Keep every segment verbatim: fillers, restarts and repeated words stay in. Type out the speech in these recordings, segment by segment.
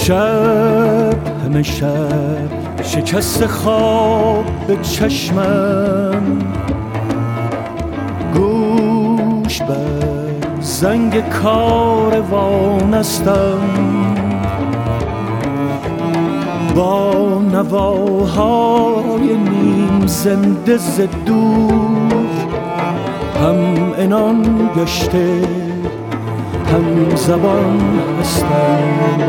شب همه شب شکست خواب به چشمم، گوش بر زنگ کاروان استم، با نواهای نیم زنده ز دور، هم عنان گشته هم زبان هستم.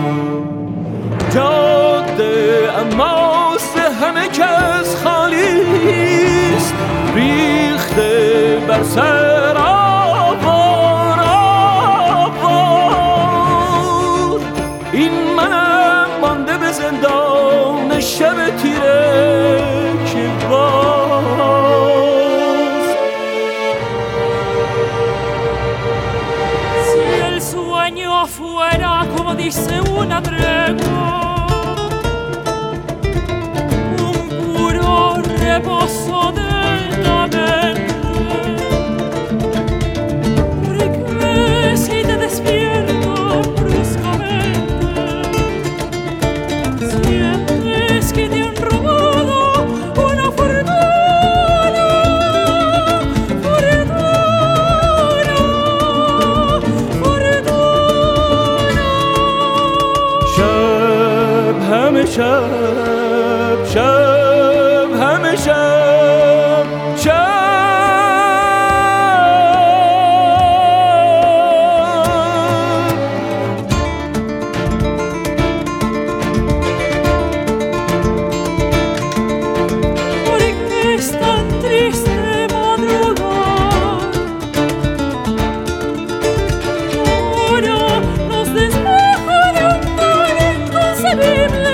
جاده اماست همه کس خالیست، ریخته بر سر آوار آوار. این منم مانده به زندان شب تیره که باز fuera como dice una tregua, un puro reposo de la mente, porque si te despierto bruscamente, sientes que te han robado una fortuna, fortuna, همه شب شب همه شب شب porque es tan triste madrugar, ahora nos despoja de un mal inconcebible.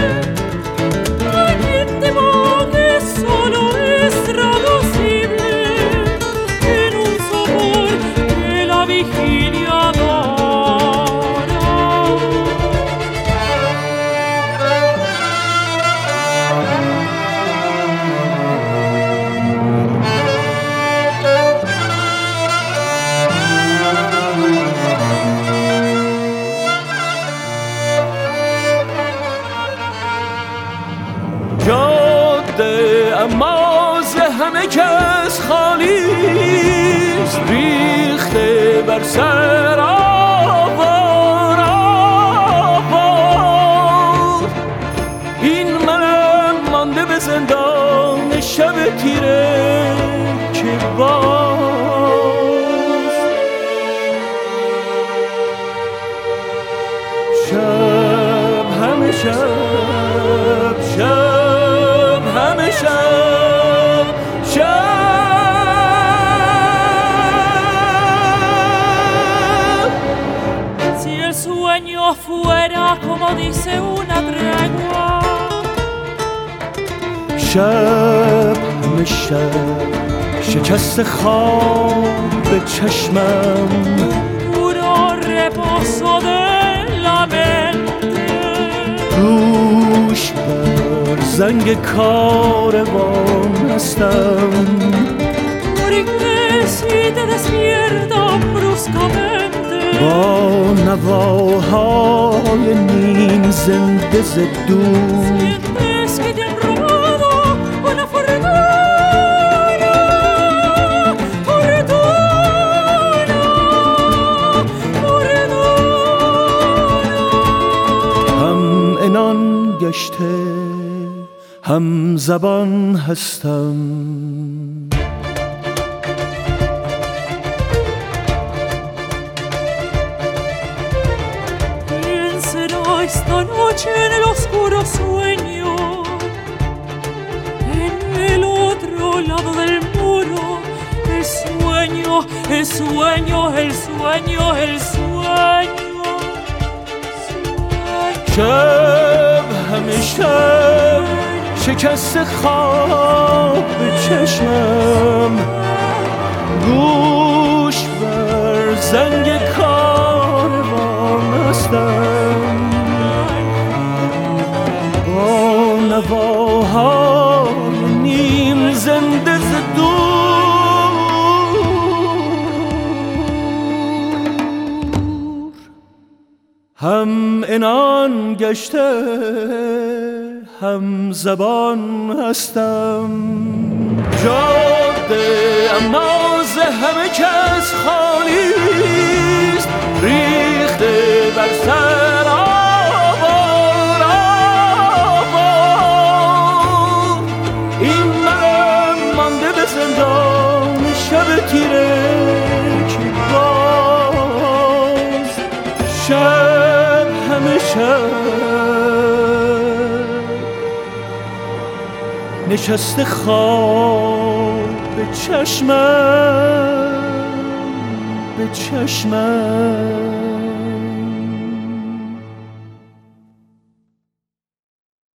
جاده اماز همه کس خالیست، ریخته بر سر آوار آوار. این منم مانده به زندان شب تیره که باز شب همه شب شب همه شب شب. Si el sueño fuera como dice una tregua, شب همه شب شکست خواب به چشمم، puro reposo de la mente, گوش بر زنگ کاروان هستم، porque si te despierto bruscamente, با نواهای نیم زنده ز دور، sientes que te han robado una fortuna, fortuna, fortuna. هم عنان گشته هم زبان هستم. ¿Quién será esta noche en el oscuro sueño? En el otro lado del muro, el sueño, el sueño, el sueño, el sueño. شب همه شب شکست خواب به چشمم، گوش بر زنگ کاروان هستم، با نواهای نیم زنده ز دور، هم عنان جهان گشته هم زبان هستم. جاده اما ز همه کس خالیست، ریخته بر سر آوار آوار. این من مانده به زندان شب تیره که باز شب همه شب نشسته خواب به چشمم به چشمم.